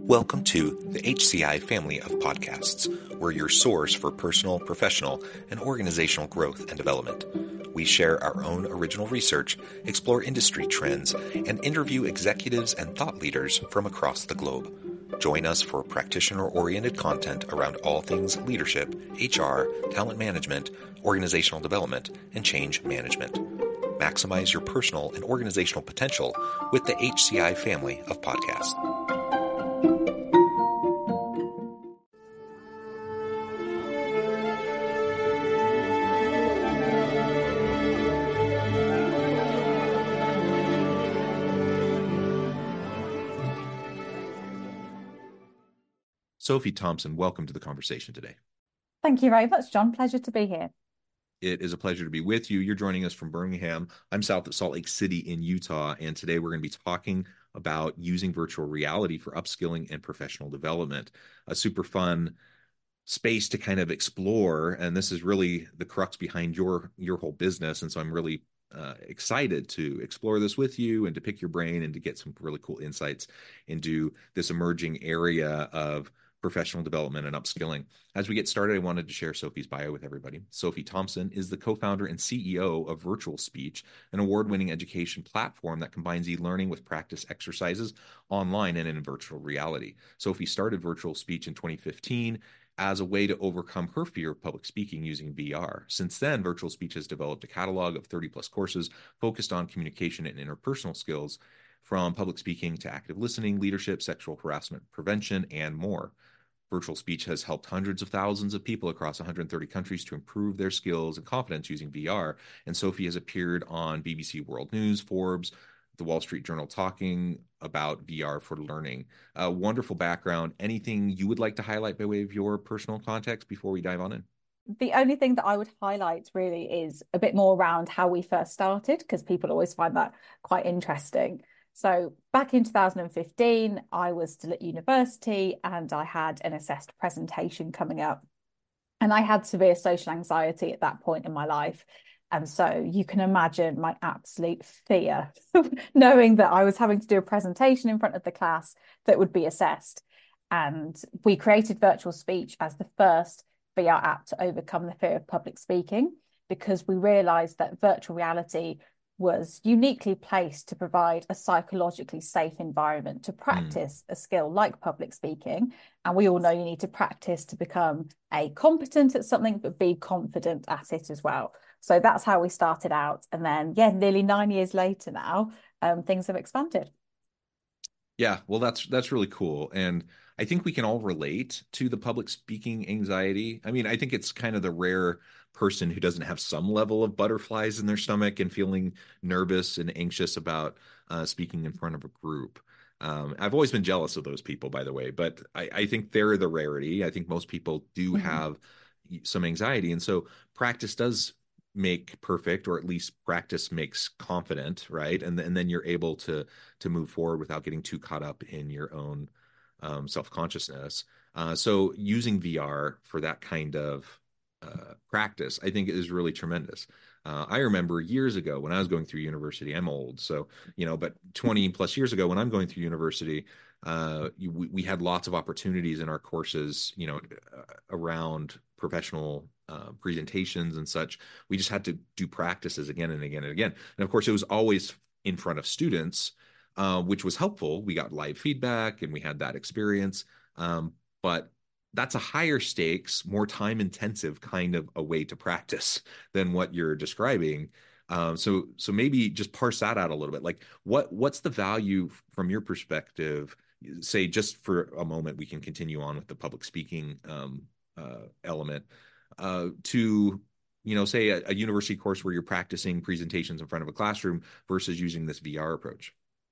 Welcome to the HCI family of podcasts. We're your source for personal, professional, and organizational growth and development. We share our own original research, explore industry trends, and interview executives and thought leaders from across the globe. Join us for practitioner-oriented content around all things leadership, HR, talent management, organizational development, and change management. Maximize your personal and organizational potential with the HCI family of podcasts. Sophie Thompson, welcome to the conversation today. Thank you very much, John. Pleasure to be here. It is a pleasure to be with you. You're joining us from Birmingham. I'm south of Salt Lake City in Utah, and today we're going to be talking about using virtual reality for upskilling and professional development. A super fun space to kind of explore, and this is really the crux behind your whole business, and so I'm really excited to explore this with you and to pick your brain and to get some really cool insights into this emerging area of professional development and upskilling. As we get started, I wanted to share Sophie's bio with everybody. Sophie Thompson is the co-founder and CEO of Virtual Speech, an award-winning education platform that combines e-learning with practice exercises online and in virtual reality. Sophie started Virtual Speech in 2015 as a way to overcome her fear of public speaking using VR. Since then, Virtual Speech has developed a catalog of 30-plus courses focused on communication and interpersonal skills, from public speaking to active listening, leadership, sexual harassment prevention, and more. Virtual Speech has helped hundreds of thousands of people across 130 countries to improve their skills and confidence using VR. And Sophie has appeared on BBC World News, Forbes, the Wall Street Journal talking about VR for learning. A wonderful background. Anything you would like to highlight by way of your personal context before we dive on in? The only thing that I would highlight really is a bit more around how we first started, because people always find that quite interesting. So back in 2015, I was still at university and I had an assessed presentation coming up. And I had severe social anxiety at that point in my life. And so you can imagine my absolute fear, knowing that I was having to do a presentation in front of the class that would be assessed. And we created Virtual Speech as the first VR app to overcome the fear of public speaking, because we realized that virtual reality was uniquely placed to provide a psychologically safe environment to practice a skill like public speaking. And we all know you need to practice to become competent at something, but be confident at it as well. So that's how we started out. And then, nearly 9 years later now, things have expanded. Yeah, well, that's really cool. And I think we can all relate to the public speaking anxiety. I mean, I think it's kind of the rare person who doesn't have some level of butterflies in their stomach and feeling nervous and anxious about speaking in front of a group. I've always been jealous of those people, by the way, but I think they're the rarity. I think most people do have some anxiety. And so practice does make perfect, or at least practice makes confident, right? And then you're able to move forward without getting too caught up in your own self-consciousness. So using VR for that kind of practice, I think, is really tremendous. I remember years ago when I was going through university, I'm old, so, but 20 plus years ago when I'm going through university, we had lots of opportunities in our courses, around professional presentations and such. We just had to do practices again and again and again. And of course, it was always in front of students, which was helpful. We got live feedback and we had that experience. But that's a higher stakes, more time intensive kind of a way to practice than what you're describing. So maybe just parse that out a little bit. Like what's the value from your perspective? Say, just for a moment, we can continue on with the public speaking element to, say a university course where you're practicing presentations in front of a classroom versus using this VR approach.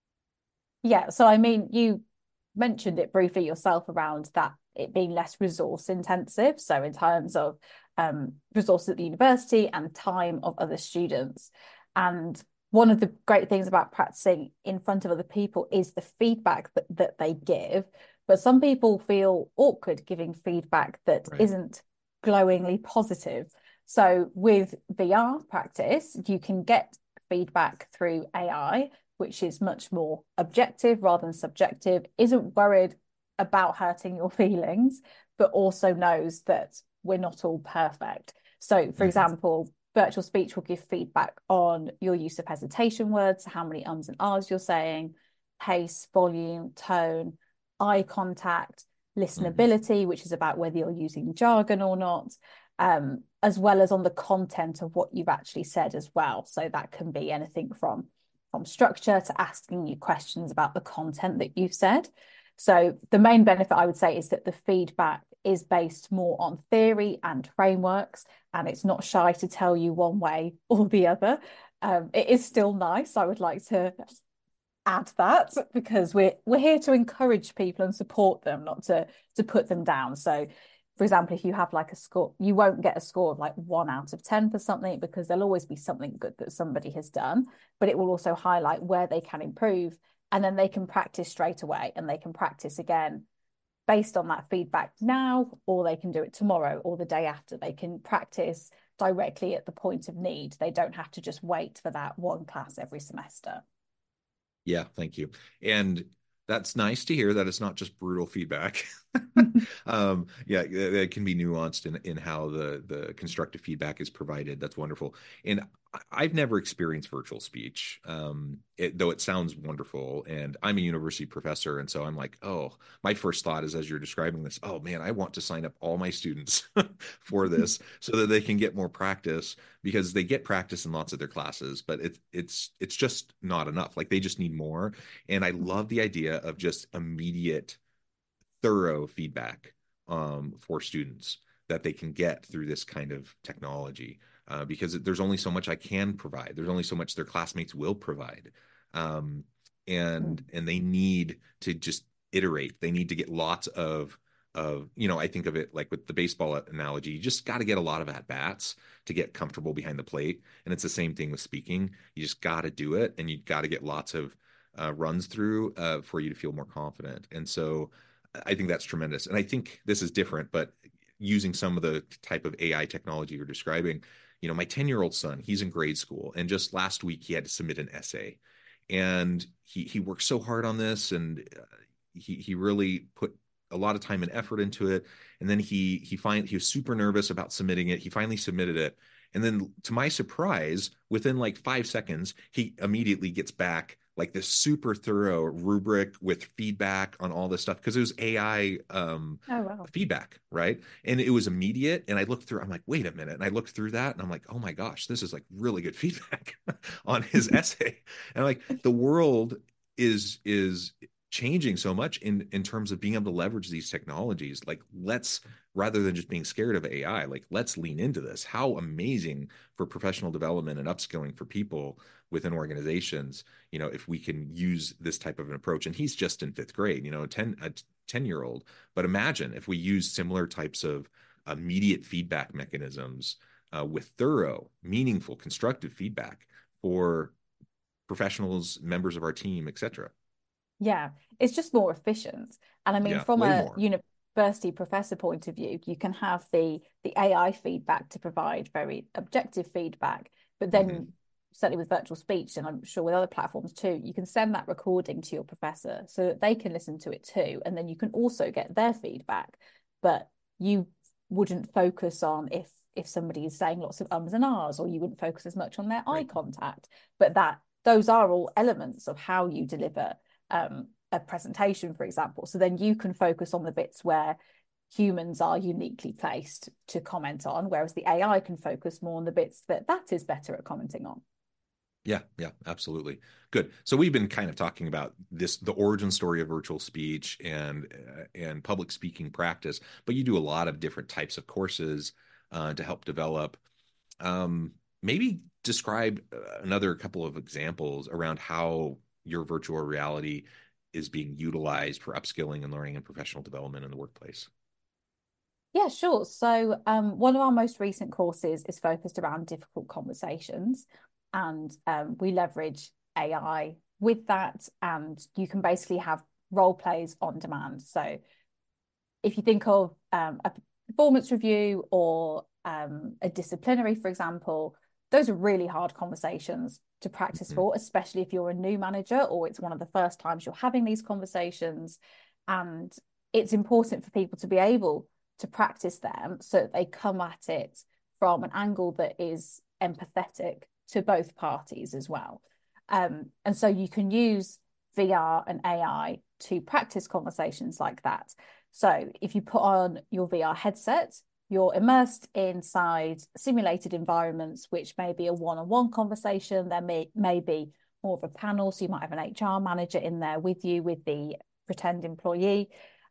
Yeah. So, I mean, you mentioned it briefly yourself around that it being less resource intensive. So in terms of resources at the university and time of other students. And one of the great things about practicing in front of other people is the feedback that they give. But some people feel awkward giving feedback that isn't glowingly positive. So with VR practice, you can get feedback through AI, which is much more objective rather than subjective, isn't worried about hurting your feelings, but also knows that we're not all perfect. So, for Hmm. example, virtual speech will give feedback on your use of hesitation words, how many ums and ahs you're saying, pace, volume, tone, eye contact, Hmm. listenability, which is about whether you're using jargon or not, as well as on the content of what you've actually said as well. So that can be anything from structure to asking you questions about the content that you've said. So the main benefit I would say is that the feedback is based more on theory and frameworks, and it's not shy to tell you one way or the other. It is still nice. I would like to add that because we're here to encourage people and support them, not to put them down. So, for example, if you have like a score, you won't get a score of like 1 out of 10 for something because there'll always be something good that somebody has done, but it will also highlight where they can improve, and then they can practice straight away and they can practice again based on that feedback now, or they can do it tomorrow or the day after. They can practice directly at the point of need. They don't have to just wait for that one class every semester. Yeah, thank you. And that's nice to hear that it's not just brutal feedback. Yeah, it can be nuanced in how the constructive feedback is provided. That's wonderful. And I've never experienced virtual speech, though it sounds wonderful. And I'm a university professor, and so I'm like, oh, my first thought is as you're describing this, oh man, I want to sign up all my students for this so that they can get more practice because they get practice in lots of their classes, but it's just not enough. Like they just need more. And I love the idea of just immediate thorough feedback for students that they can get through this kind of technology because there's only so much I can provide. There's only so much their classmates will provide, um, and they need to just iterate. They need to get lots of I think of it like with the baseball analogy. You just got to get a lot of at bats to get comfortable behind the plate, and it's the same thing with speaking. You just got to do it, and you got to get lots of runs through for you to feel more confident. And so I think that's tremendous. And I think this is different, but using some of the type of AI technology you're describing, my 10-year-old son, he's in grade school, and just last week he had to submit an essay. And he worked so hard on this, and he really put a lot of time and effort into it. And then he was super nervous about submitting it. He finally submitted it. And then to my surprise, within like 5 seconds, he immediately gets back like this super thorough rubric with feedback on all this stuff because it was AI Oh, wow. feedback, right? And it was immediate. And I looked through, I'm like, wait a minute. And I looked through that and I'm like, oh my gosh, this is like really good feedback on his essay. And I'm like, the world is changing so much in terms of being able to leverage these technologies. Like, let's rather than just being scared of AI, like let's lean into this. How amazing for professional development and upskilling for people within organizations, if we can use this type of an approach. And he's just in fifth grade, a 10-year-old. But imagine if we use similar types of immediate feedback mechanisms with thorough, meaningful, constructive feedback for professionals, members of our team, etc. Yeah, it's just more efficient. And I mean, Yeah, from way a more. university professor point of view, you can have the AI feedback to provide very objective feedback, but Mm-hmm. then certainly with virtual speech, and I'm sure with other platforms too, you can send that recording to your professor so that they can listen to it too, and then you can also get their feedback. But you wouldn't focus on if somebody is saying lots of ums and ahs, or you wouldn't focus as much on their eye Right. contact. But that those are all elements of how you deliver a presentation, for example. So then you can focus on the bits where humans are uniquely placed to comment on, whereas the AI can focus more on the bits that is better at commenting on. Yeah, yeah, absolutely. Good. So we've been kind of talking about the origin story of virtual speech and public speaking practice, but you do a lot of different types of courses to help develop. Maybe describe another couple of examples around how your virtual reality is being utilized for upskilling and learning and professional development in the workplace. Yeah, sure. So, one of our most recent courses is focused around difficult conversations, and we leverage AI with that. And you can basically have role plays on demand. So, if you think of a performance review or a disciplinary, for example, those are really hard conversations to practice Mhm. for, especially if you're a new manager or it's one of the first times you're having these conversations. And it's important for people to be able to practice them so that they come at it from an angle that is empathetic to both parties as well. And so you can use VR and AI to practice conversations like that. So if you put on your VR headset, you're immersed inside simulated environments, which may be a one-on-one conversation. There may be more of a panel. So you might have an HR manager in there with you, with the pretend employee.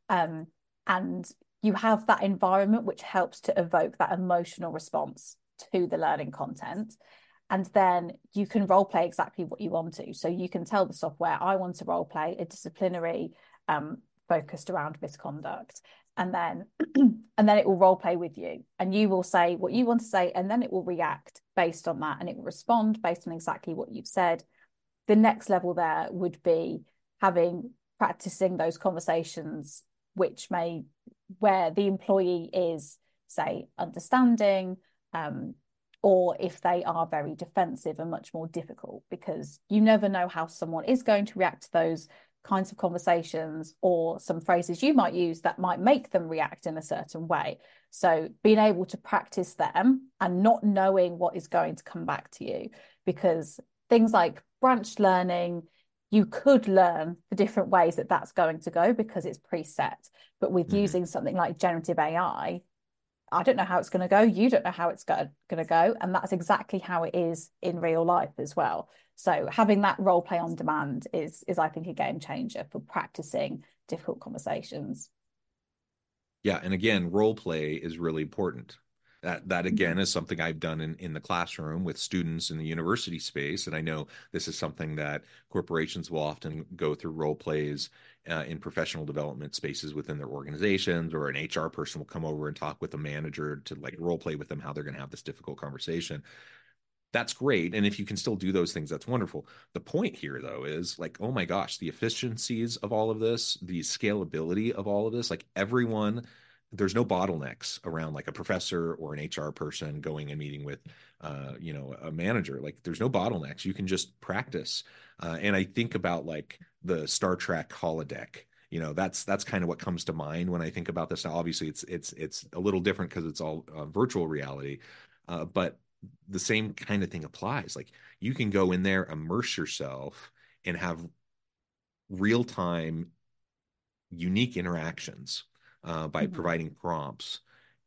And you have that environment which helps to evoke that emotional response to the learning content. And then you can role play exactly what you want to. So you can tell the software, I want to role play a disciplinary focused around misconduct. And then and then it will role play with you. And you will say what you want to say, and then it will react based on that, and it will respond based on exactly what you've said. The next level there would be practicing those conversations, where the employee is, say, understanding, or if they are very defensive and much more difficult, because you never know how someone is going to react to those kinds of conversations, or some phrases you might use that might make them react in a certain way. So being able to practice them and not knowing what is going to come back to you, because things like branched learning, you could learn the different ways that that's going to go because it's preset. But with using something like generative AI, I don't know how it's going to go. You don't know how it's going to go. And that's exactly how it is in real life as well. So having that role play on demand is I think, a game changer for practicing difficult conversations. Yeah, and again, role play is really important. That again is something I've done in the classroom with students in the university space, and I know this is something that corporations will often go through role plays in professional development spaces within their organizations, or an HR person will come over and talk with a manager to like role play with them how they're going to have this difficult conversation. That's great. And if you can still do those things, that's wonderful. The point here, though, is like, oh my gosh, the efficiencies of all of this, the scalability of all of this, like everyone, there's no bottlenecks around like a professor or an HR person going and meeting with, a manager. Like there's no bottlenecks. You can just practice. And I think about like the Star Trek holodeck. That's kind of what comes to mind when I think about this. Now, obviously, it's a little different because it's all virtual reality, but the same kind of thing applies. Like you can go in there, immerse yourself, and have real time, unique interactions by Mm-hmm. providing prompts,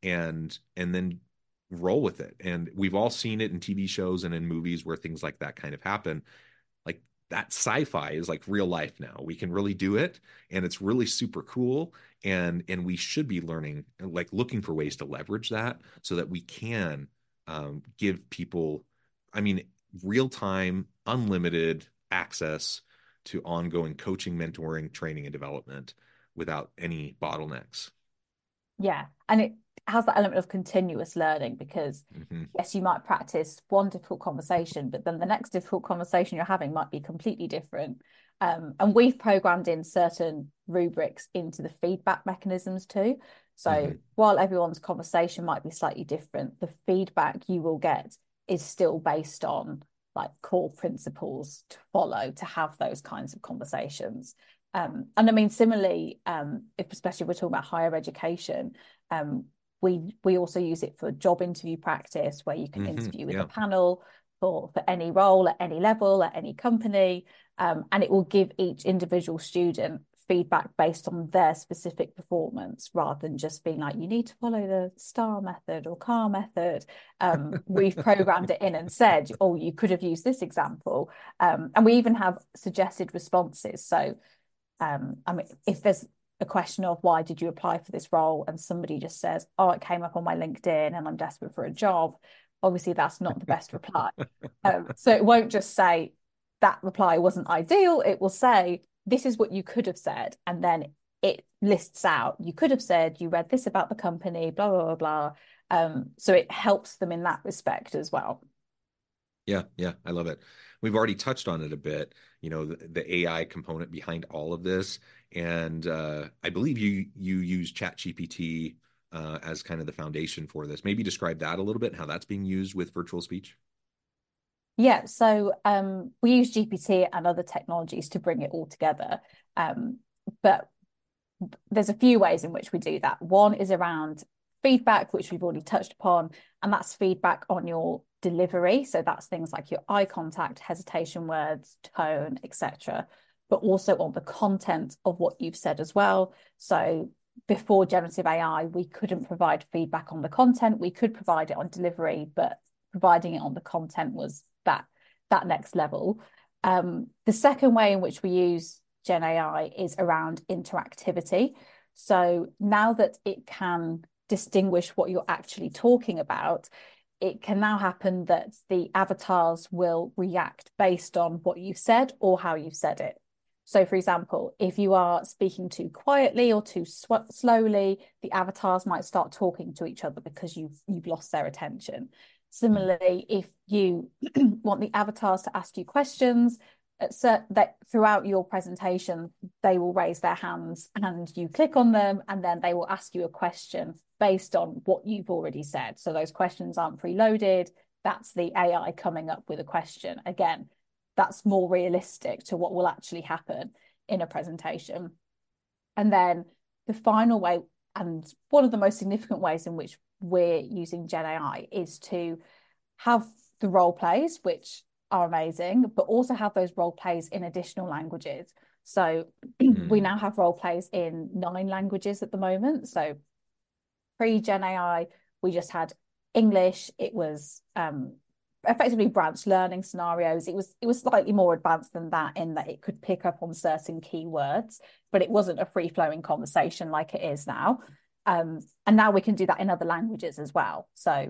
and then roll with it. And we've all seen it in TV shows and in movies where things like that kind of happen. Like that sci-fi is like real life now. We can really do it, and it's really super cool. And we should be learning, like looking for ways to leverage that so that we can give people, I mean, real time, unlimited access to ongoing coaching, mentoring, training, and development without any bottlenecks. Yeah. And it has that element of continuous learning because, Mm-hmm. yes, you might practice one difficult conversation, but then the next difficult conversation you're having might be completely different. And we've programmed in certain rubrics into the feedback mechanisms too. So Mm-hmm. while everyone's conversation might be slightly different, the feedback you will get is still based on like core principles to follow to have those kinds of conversations. And I mean, similarly, if especially if we're talking about higher education, um, we also use it for job interview practice, where you can Mm-hmm. interview with a Yeah. panel for any role at any level at any company, and it will give each individual student feedback based on their specific performance, rather than just being like, you need to follow the STAR method or CAR method. We've programmed it in and said, oh, you could have used this example, and we even have suggested responses. So I mean, if there's a question of why did you apply for this role, and somebody just says, oh, it came up on my LinkedIn and I'm desperate for a job, obviously that's not the best reply. So it won't just say that reply wasn't ideal. It will say, this is what you could have said. And then it lists out, you could have said, you read this about the company, blah, blah, blah, blah. So it helps them in that respect as well. Yeah, yeah, I love it. We've already touched on it a bit, the AI component behind all of this. And I believe you use ChatGPT as kind of the foundation for this. Maybe describe that a little bit, how that's being used with virtual speech. Yeah, so we use GPT and other technologies to bring it all together. But there's a few ways in which we do that. One is around feedback, which we've already touched upon, and that's feedback on your delivery. So that's things like your eye contact, hesitation words, tone, etc., but also on the content of what you've said as well. So before generative AI, we couldn't provide feedback on the content. We could provide it on delivery, but providing it on the content was that next level. The second way in which we use Gen AI is around interactivity. So now that it can distinguish what you're actually talking about, it can now happen that the avatars will react based on what you said or how you said it. So, for example, if you are speaking too quietly or too slowly, the avatars might start talking to each other because you've lost their attention. Similarly, if you want the avatars to ask you questions, that throughout your presentation, they will raise their hands and you click on them, and then they will ask you a question based on what you've already said. So those questions aren't preloaded. That's the AI coming up with a question. Again, that's more realistic to what will actually happen in a presentation. And then the final way, and one of the most significant ways in which we're using Gen AI, is to have the role plays, which are amazing, but also have those role plays in additional languages. So we now have role plays in 9 languages at the moment. So pre-Gen AI, we just had English. It was effectively branch learning scenarios. It was slightly more advanced than that in that it could pick up on certain keywords, but it wasn't a free-flowing conversation like it is now. And now we can do that in other languages as well. So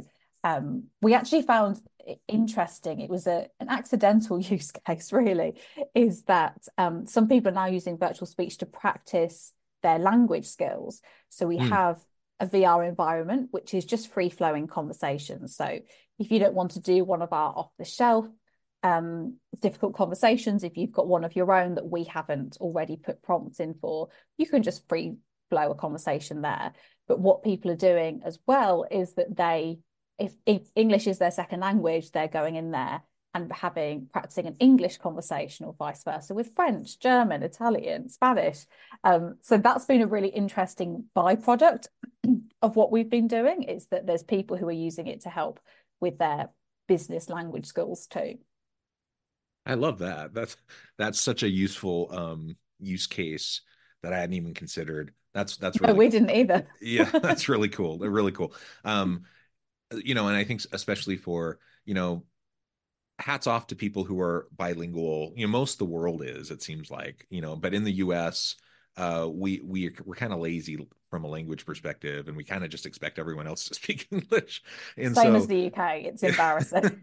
we actually found it interesting. It was an accidental use case, really, is that some people are now using virtual speech to practice their language skills. So we have a VR environment, which is just free-flowing conversations. So if you don't want to do one of our off-the-shelf difficult conversations, if you've got one of your own that we haven't already put prompts in for, you can just free flow a conversation there. But what people are doing as well is that if English is their second language, they're going in there and practicing an English conversation, or vice versa with French, German, Italian, Spanish. So that's been a really interesting byproduct of what we've been doing, is that there's people who are using it to help with their business language skills too. I love that. That's such a useful use case that I hadn't even considered. That's No, really we cool. didn't either. Yeah, that's really cool. They're really cool. And I think especially for, hats off to people who are bilingual. Most of the world is, it seems like, but in the US, we're kind of lazy from a language perspective, and we kind of just expect everyone else to speak English. And Same as so the UK. It's embarrassing.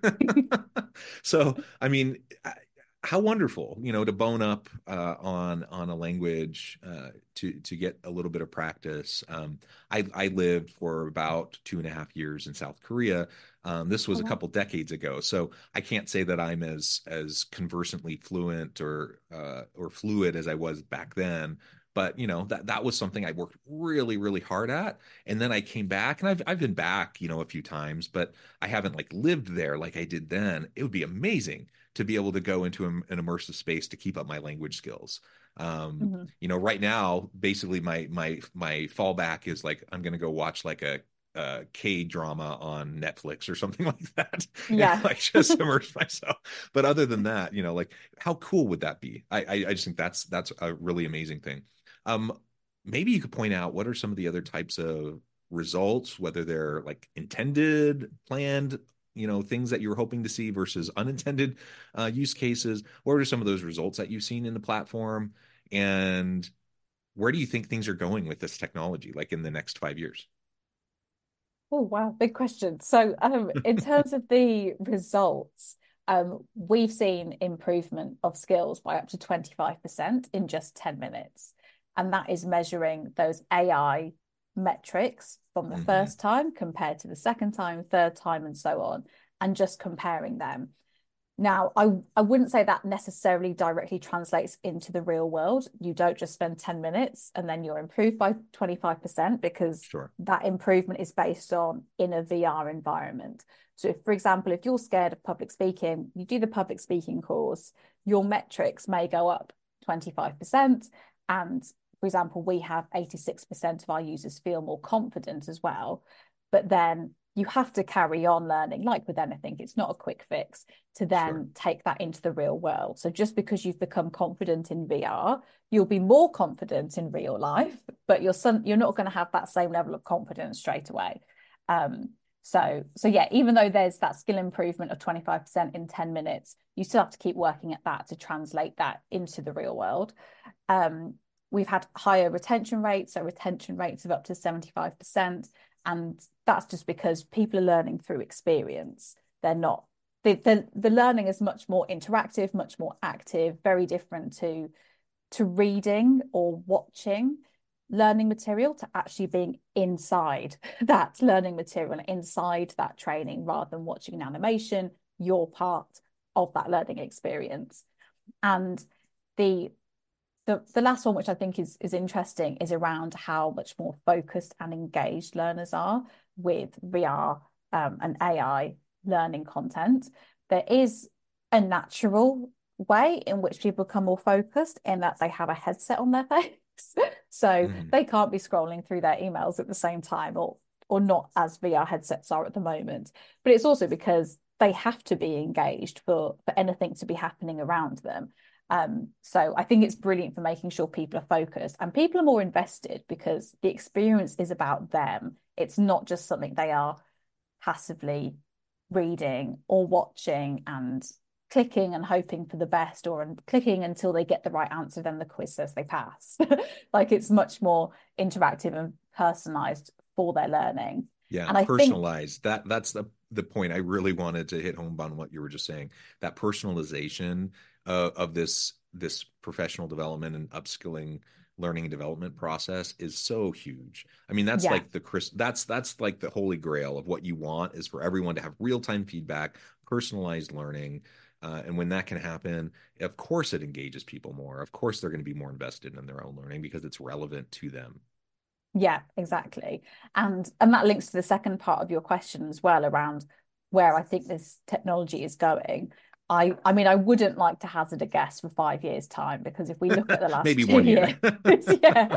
so I mean, how wonderful, to bone up on a language, to get a little bit of practice. I lived for about 2.5 years in South Korea. This was Oh, a wow. couple decades ago, so I can't say that I'm as conversantly fluent or fluid as I was back then. But that was something I worked really, really hard at. And then I came back, and I've been back, a few times, but I haven't like lived there like I did then. It would be amazing to be able to go into an immersive space to keep up my language skills. Mhm. Right now, basically my fallback is like I'm gonna go watch like a K drama on Netflix or something like that, and Yeah. like just immerse myself. But other than that, like how cool would that be? I just think that's a really amazing thing. Um, Maybe you could point out what are some of the other types of results, whether they're like intended, planned, things that you're hoping to see versus unintended use cases. What are some of those results that you've seen in the platform? And where do you think things are going with this technology, like in the next 5 years? Oh, wow. Big question. So, in terms of the results, we've seen improvement of skills by up to 25% in just 10 minutes. And that is measuring those AI metrics from the Hmm. first time compared to the second time, third time, and so on, and just comparing them. Now, I wouldn't say that necessarily directly translates into the real world. You don't just spend 10 minutes and then you're improved by 25%, because Sure. that improvement is based on in a VR environment. So if, for example, if you're scared of public speaking, you do the public speaking course, your metrics may go up 25%. And for example, we have 86% of our users feel more confident as well. But then you have to carry on learning, like with anything, it's not a quick fix to Sure. then take that into the real world. So just because you've become confident in VR, you'll be more confident in real life, but you're not going to have that same level of confidence straight away. So yeah, even though there's that skill improvement of 25% in 10 minutes, you still have to keep working at that to translate that into the real world. We've had higher retention rates, so retention rates of up to 75%. And that's just because people are learning through experience. They're not, the learning is much more interactive, much more active, very different to reading or watching learning material, to actually being inside that learning material and inside that training rather than watching an animation. You're part of that learning experience. And the the last one, which I think is interesting, is around how much more focused and engaged learners are with VR and AI learning content. There is a natural way in which people become more focused in that they have a headset on their face. So Mhm. they can't be scrolling through their emails at the same time, or not as VR headsets are at the moment. But it's also because they have to be engaged for anything to be happening around them. So I think it's brilliant for making sure people are focused and people are more invested because the experience is about them. It's not just something they are passively reading or watching and clicking and hoping for the best, or clicking until they get the right answer, then the quiz says they pass. Like, it's much more interactive and personalized for their learning. Yeah, And I think, personalized. That's the point I really wanted to hit home on what you were just saying. That personalization of this professional development and upskilling learning and development process is so huge. I mean, that's yeah, like the Chris that's like the holy grail of what you want, is for everyone to have real-time feedback, personalized learning. And when that can happen, of course it engages people more. Of course they're going to be more invested in their own learning because it's relevant to them. yeah, exactly. And that links to the second part of your question as well, around where I think this technology is going. I mean, I wouldn't like to hazard a guess for 5 years' time, because if we look at the last Maybe two 1 year. years, yeah.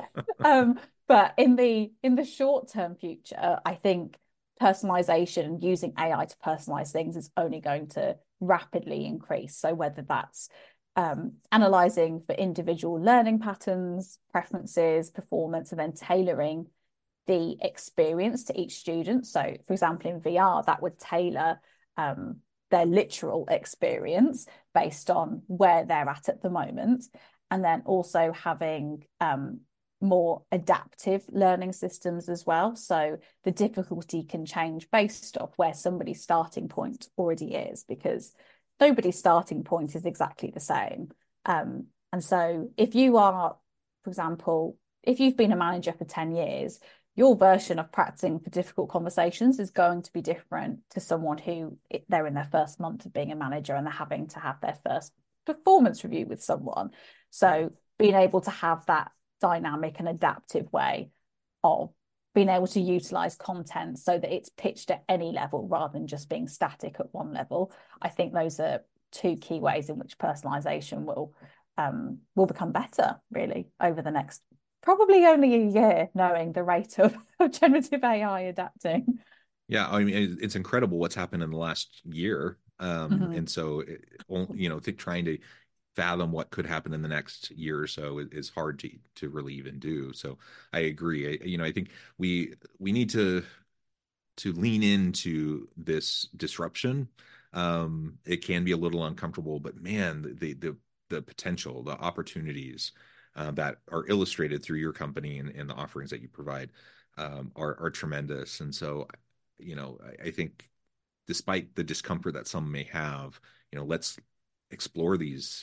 But in the short term future, I think personalization, using AI to personalize things, is only going to rapidly increase. So whether that's analyzing for individual learning patterns, preferences, performance, and then tailoring the experience to each student. So, for example, in VR, that would tailor their literal experience based on where they're at the moment. And then also having more adaptive learning systems as well. So the difficulty can change based off where somebody's starting point already is, because nobody's starting point is exactly the same. And so if you are, for example, if you've been a manager for 10 years, your version of practicing for difficult conversations is going to be different to someone who they're in their first month of being a manager and they're having to have their first performance review with someone. Right. So being able to have that dynamic and adaptive way of being able to utilize content so that it's pitched at any level rather than just being static at one level. I think those are two key ways in which personalization will become better, really, over the next probably only a year, knowing the rate of generative AI adapting. Yeah, I mean, it's incredible what's happened in the last year. Mhm. And so, trying to fathom what could happen in the next year or so is hard to relieve and do. So I agree. I think we need to lean into this disruption. It can be a little uncomfortable, but man, the potential, the opportunities that are illustrated through your company and the offerings that you provide are tremendous. And so, I think despite the discomfort that some may have, let's explore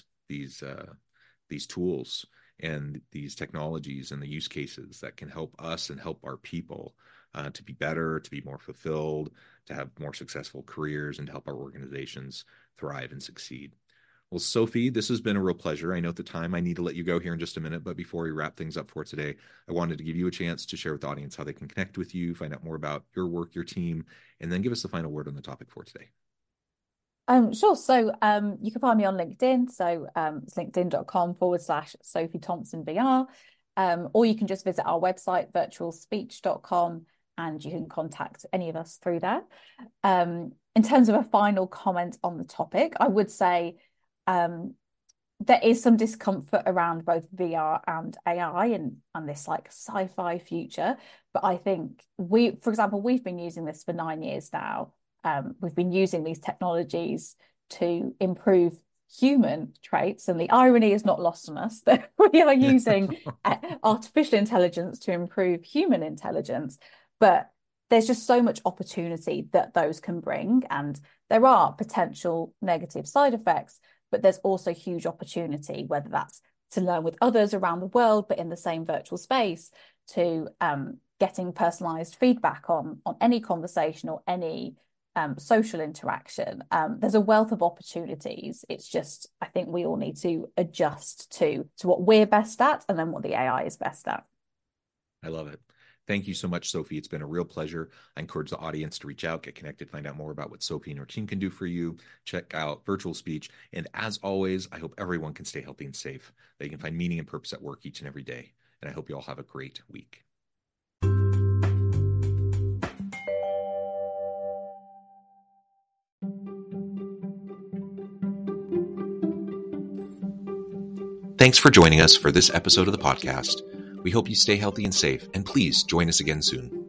these tools and these technologies and the use cases that can help us and help our people to be better, to be more fulfilled, to have more successful careers, and to help our organizations thrive and succeed. Well, Sophie, this has been a real pleasure. I know at the time I need to let you go here in just a minute, but before we wrap things up for today, I wanted to give you a chance to share with the audience how they can connect with you, find out more about your work, your team, and then give us the final word on the topic for today. Sure. So you can find me on LinkedIn. So it's linkedin.com/Sophie Thompson VR. Or you can just visit our website, virtualspeech.com, and you can contact any of us through there. In terms of a final comment on the topic, I would say there is some discomfort around both VR and AI and this like sci-fi future. But I think for example, we've been using this for 9 years now. We've been using these technologies to improve human traits, and the irony is not lost on us that we are using artificial intelligence to improve human intelligence. But there's just so much opportunity that those can bring, and there are potential negative side effects, but there's also huge opportunity, whether that's to learn with others around the world, but in the same virtual space, to getting personalized feedback on any conversation or any social interaction. There's a wealth of opportunities. It's just, I think we all need to adjust to what we're best at and then what the AI is best at. I love it. Thank you so much, Sophie. It's been a real pleasure. I encourage the audience to reach out, get connected, find out more about what Sophie and her team can do for you. Check out Virtual Speech. And as always, I hope everyone can stay healthy and safe, that you can find meaning and purpose at work each and every day. And I hope you all have a great week. Thanks for joining us for this episode of the podcast. We hope you stay healthy and safe, and please join us again soon.